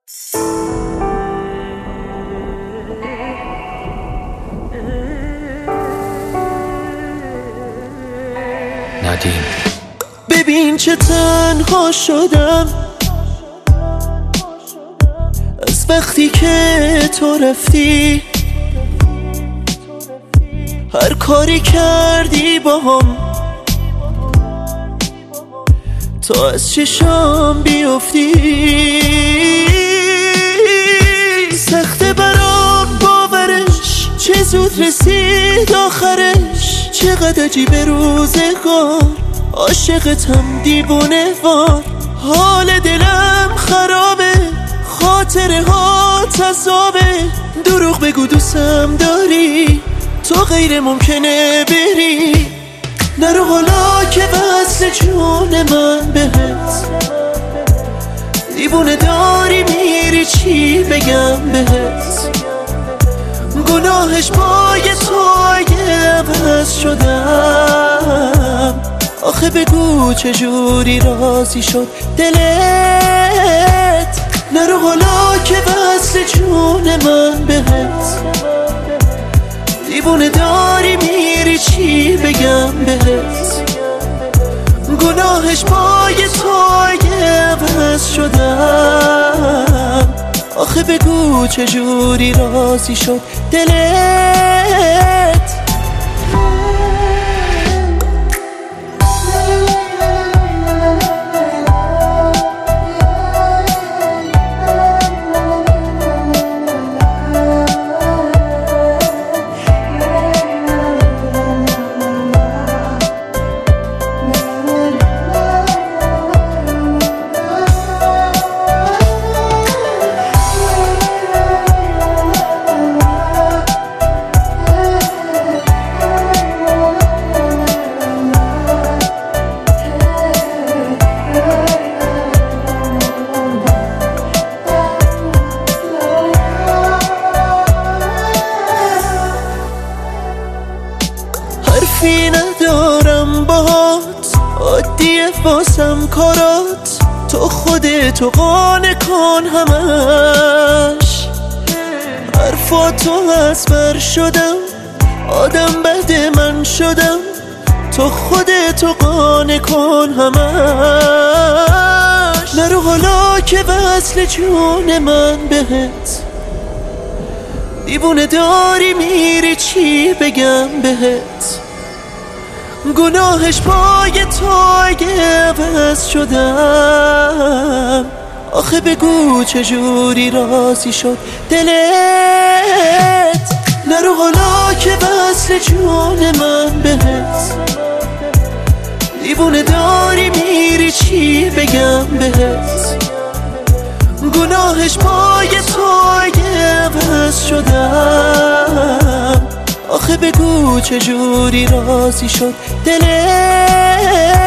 ندیم. ببین چه تنها شدم از وقتی که تو رفتی، هر کاری کردی با هم تا از چشام بیفتی. سخته برام باورش، چه زود رسید آخرش. چقدر عجیبه روزگار، عاشقتم دیوونه وار. حال دلم خرابه، خاطره ها تذابه. دروغ بگو دوستم داری، تو غیر ممکنه بری. نرو حالا که وصل جون من بهت. دیوونه داری میری، چی بگم بهت. گناهش پای تو اگه عوض شدم. آخه بگو چجوری راضی شد دلت. نرو حالا که وصل جون من بهت. دیوونه داری میری، چی بگم بهت. گناهش پای تو اگه عوض شدم. آخه بگو چجوری راضی شد دلت. حرفی ندارم باهات، عادیه واسم کارات. تو خودتو قانع کن همش. حرفاتو از بر شدم، آدم بعد من شدم. تو خودتو قانع کن همش. نرو حالا که وصل جون من بهت. دیوونه داری میری، چی بگم بهت. گناهش پای تو اگه عوض شدم. آخه بگو چجوری راضی شد دلت. نرو حالا که وصل جون من بهت. دیوونه داری میری، چی بگم بهت. گناهش پای تو اگه عوض شدم. آخه بگو چجوری راضی شد دلت.